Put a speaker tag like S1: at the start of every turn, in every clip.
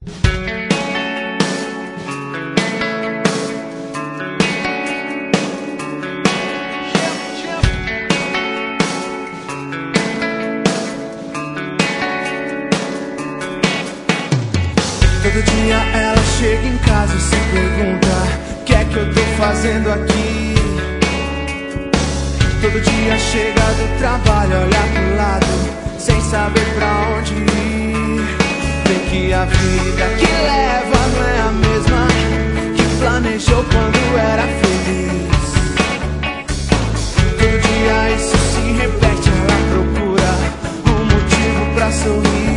S1: Todo dia ela chega em casa e se pergunta: o que é que eu tô fazendo aqui? Todo dia chega do trabalho, olha pro lado, sem saber pra onde ir. Vê que a vida que leva não é a mesma que planejou quando era feliz. Todo dia isso se repete, ela procura um motivo pra sorrir.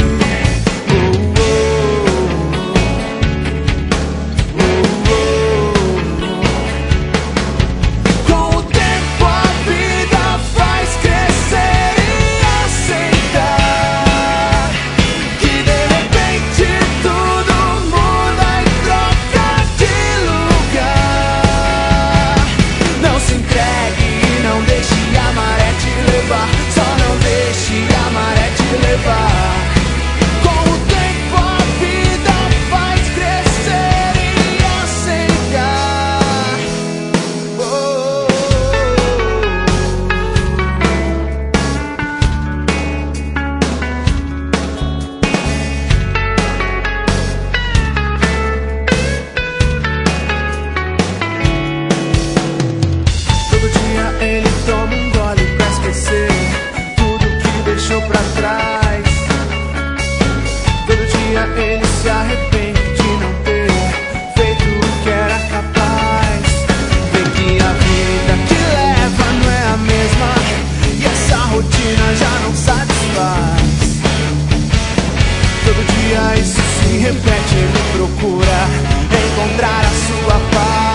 S1: Ele toma um gole pra esquecer tudo que deixou pra trás. Todo dia ele se arrepende de não ter feito o que era capaz. Vê que a vida que leva não é a mesma e essa rotina já não satisfaz. Todo dia isso se repete, ele procura encontrar a sua paz.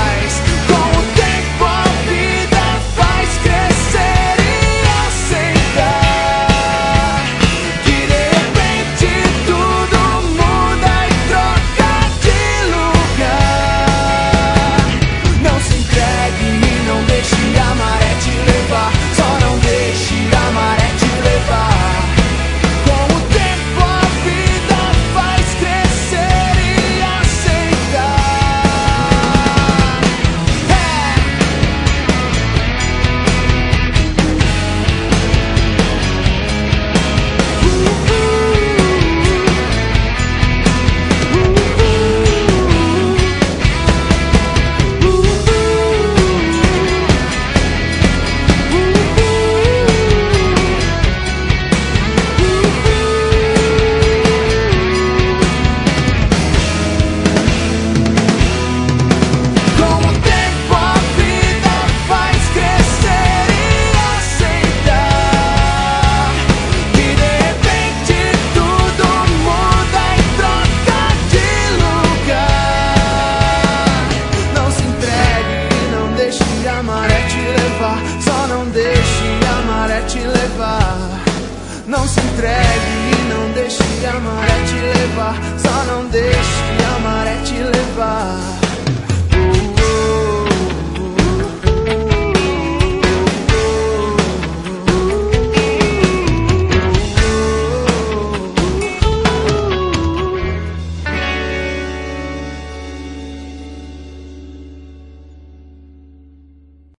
S1: Só não deixe a maré te levar. Não se entregue e não deixe a maré te levar. Só não deixe a maré te levar.